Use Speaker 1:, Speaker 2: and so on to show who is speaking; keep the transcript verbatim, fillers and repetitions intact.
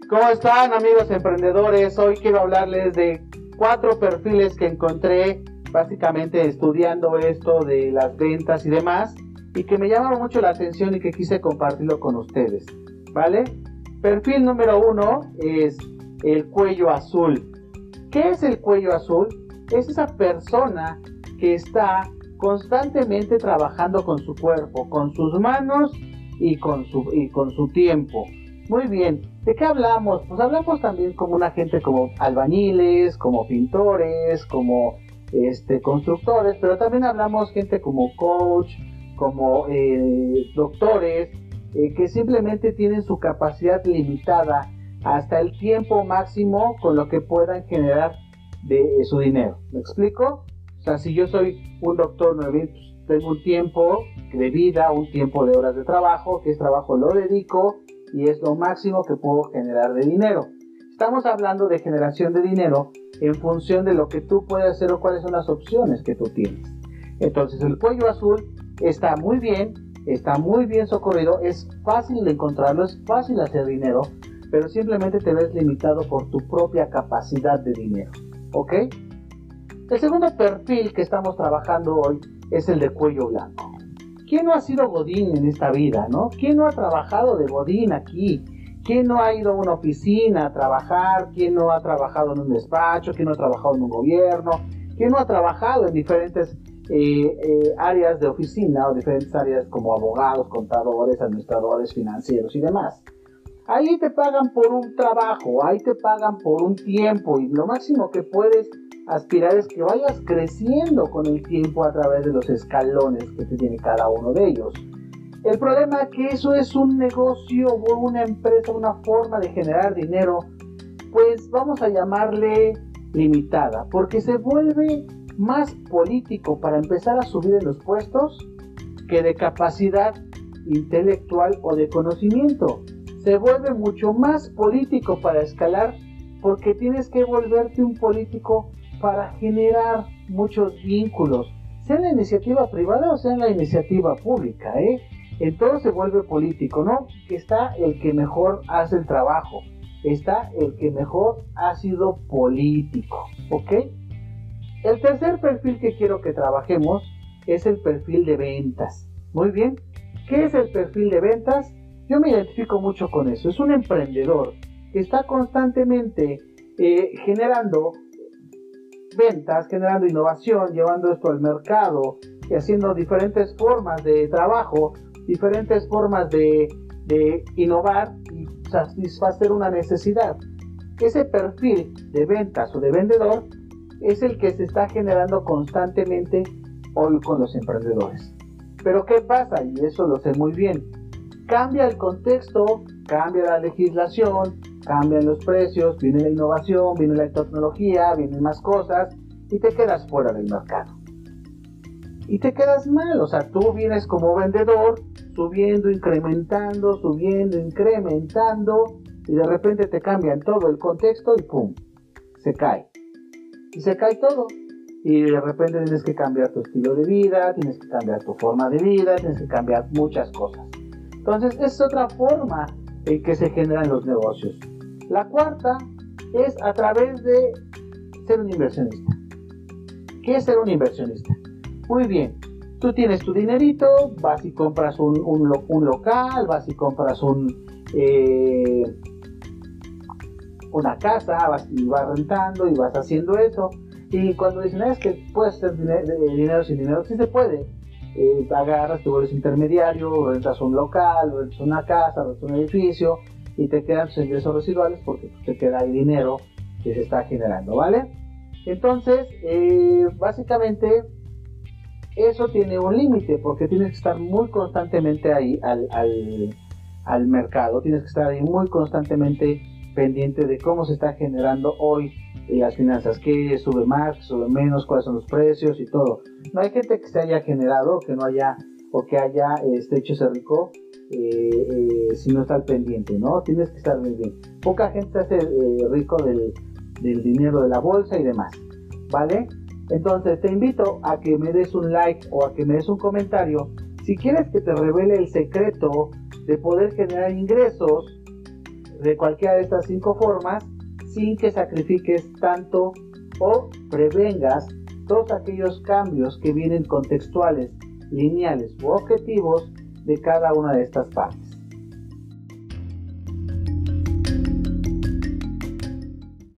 Speaker 1: ¿Cómo están, amigos emprendedores? Hoy quiero hablarles de cuatro perfiles que encontré básicamente estudiando esto de las ventas y demás, y que me llamaron mucho la atención y que quise compartirlo con ustedes, ¿vale? Perfil número uno es el cuello azul. ¿Qué es el cuello azul? Es esa persona que está constantemente trabajando con su cuerpo, con sus manos y con su, y con su tiempo. Muy bien, ¿de qué hablamos? Pues hablamos también como una gente como albañiles, como pintores, como este, constructores, pero también hablamos gente como coach, como eh, doctores, eh, que simplemente tienen su capacidad limitada hasta el tiempo máximo con lo que puedan generar de eh, su dinero. ¿Me explico? O sea, si yo soy un doctor, pues tengo un tiempo de vida, un tiempo de horas de trabajo, que es trabajo lo dedico y es lo máximo que puedo generar de dinero. Estamos hablando de generación de dinero en función de lo que tú puedes hacer o cuáles son las opciones que tú tienes. Entonces el cuello azul está muy bien, está muy bien socorrido, es fácil de encontrarlo, es fácil hacer dinero, pero simplemente te ves limitado por tu propia capacidad de dinero, ¿ok? El segundo perfil que estamos trabajando hoy es el de cuello blanco. ¿Quién no ha sido godín en esta vida, no? ¿Quién no ha trabajado de godín aquí? ¿Quién no ha ido a una oficina a trabajar? ¿Quién no ha trabajado en un despacho? ¿Quién no ha trabajado en un gobierno? ¿Quién no ha trabajado en diferentes eh, eh, áreas de oficina o diferentes áreas como abogados, contadores, administradores, financieros y demás? Ahí te pagan por un trabajo, ahí te pagan por un tiempo y lo máximo que puedes aspirar es que vayas creciendo con el tiempo a través de los escalones que te tiene cada uno de ellos. El problema es que eso es un negocio o una empresa, una forma de generar dinero, pues vamos a llamarle limitada, porque se vuelve más político para empezar a subir en los puestos que de capacidad intelectual o de conocimiento. Se vuelve mucho más político para escalar porque tienes que volverte un político para generar muchos vínculos, sea en la iniciativa privada o sea en la iniciativa pública, ¿eh? En todo se vuelve político, ¿no? Está el que mejor hace el trabajo, está el que mejor ha sido político, ¿ok? El tercer perfil que quiero que trabajemos es el perfil de ventas. Muy bien, ¿qué es el perfil de ventas? Yo me identifico mucho con eso. Es un emprendedor que está constantemente eh, generando ventas, generando innovación, llevando esto al mercado y haciendo diferentes formas de trabajo, diferentes formas de, de innovar y satisfacer una necesidad. Ese perfil de ventas o de vendedor es el que se está generando constantemente hoy con los emprendedores. Pero ¿qué pasa? Y eso lo sé muy bien. Cambia el contexto, cambia la legislación, cambian los precios, viene la innovación, viene la tecnología, vienen más cosas y te quedas fuera del mercado. Y te quedas mal, o sea, tú vienes como vendedor, subiendo, incrementando, subiendo, incrementando y de repente te cambian todo el contexto y ¡pum! Se cae. Y se cae todo. Y de repente tienes que cambiar tu estilo de vida, tienes que cambiar tu forma de vida, tienes que cambiar muchas cosas. Entonces, es otra forma en que se generan los negocios. La cuarta es a través de ser un inversionista. ¿Qué es ser un inversionista? Muy bien, tú tienes tu dinerito, vas y compras un, un, un local, vas y compras un, eh, una casa, vas y vas rentando y vas haciendo eso. Y cuando dicen, es que puedes hacer dinero, dinero sin dinero, sí se puede. Eh, agarras, te vuelves intermediario, rentas un local, rentas una casa, rentas un edificio y te quedan tus ingresos residuales porque pues, te queda el dinero que se está generando, ¿vale? Entonces, eh, básicamente, eso tiene un límite porque tienes que estar muy constantemente ahí al, al, al mercado, tienes que estar ahí muy constantemente pendiente de cómo se está generando hoy las finanzas, qué sube más, qué sube menos, cuáles son los precios y todo. No hay gente que se haya generado, que no haya, o que haya este, hecho ese rico eh, eh, si no está al pendiente, ¿no? Tienes que estar muy bien. Poca gente se hace eh, rico del, del dinero de la bolsa y demás, ¿vale? Entonces te invito a que me des un like o a que me des un comentario si quieres que te revele el secreto de poder generar ingresos de cualquiera de estas cinco formas sin que sacrifiques tanto o prevengas todos aquellos cambios que vienen contextuales, lineales u objetivos de cada una de estas partes.